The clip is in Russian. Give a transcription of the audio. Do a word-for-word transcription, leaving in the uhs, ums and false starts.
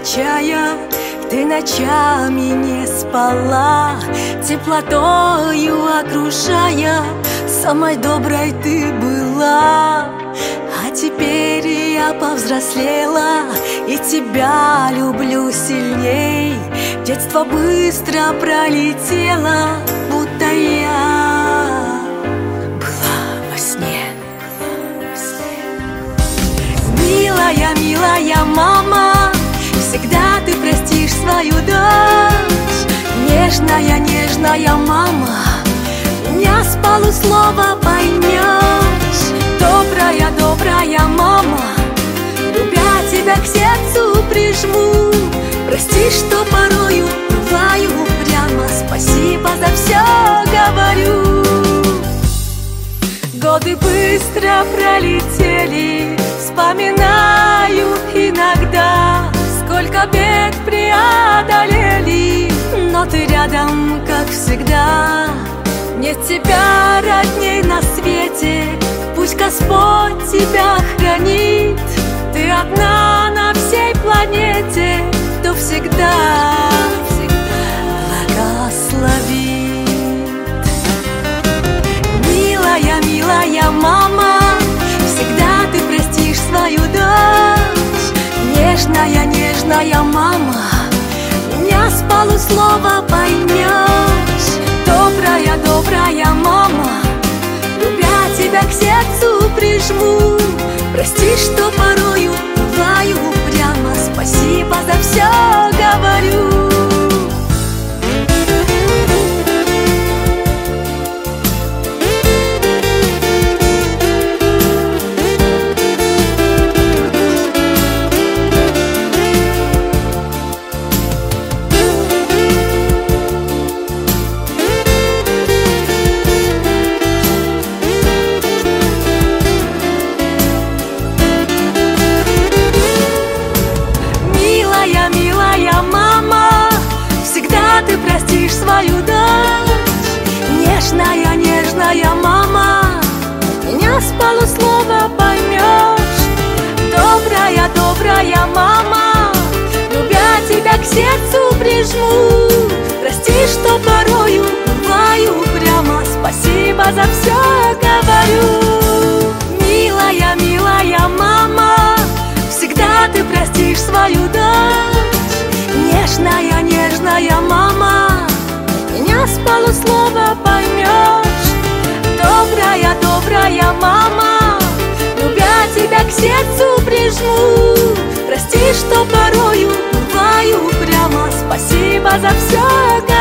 замечая, ты ночами не спала, теплотою окружая, самой доброй ты была. А теперь я повзрослела и тебя люблю сильней. Детство быстро пролетело, будто я была во сне. Милая, милая мама, всегда ты простишь свою дочь. Нежная, нежная мама, меня с полуслова поймешь. Добрая, добрая мама, любя тебя к сердцу прижму. Прости, что порою бываю упряма, спасибо за все говорю. Годы быстро пролетели, вспоминаю иногда, сколько бед преодолели, но ты рядом, как всегда. Нет тебя родней на свете, пусть Господь тебя хранит. Ты одна на всей планете, кто всегда благословит. Милая, милая мама, всегда ты простишь свою дочь. Нежная, нежная мама, меня с полуслова поймешь. Добрая, добрая мама, любя тебя к сердцу прижму. Прости, что порою бываю упряма, спасибо за все говорю. Свою дочь. Нежная, нежная мама, меня с полуслова поймешь. Добрая, добрая мама, любя тебя к сердцу прижму. Прости, что порою бываю упряма, спасибо за все говорю. Милая, милая мама, всегда ты простишь свою дочь. Нежная, нежная мама, меня с полуслова поймешь. Добрая, добрая мама, любя тебя к сердцу прижму. Прости, что порою бываю упряма, спасибо за все.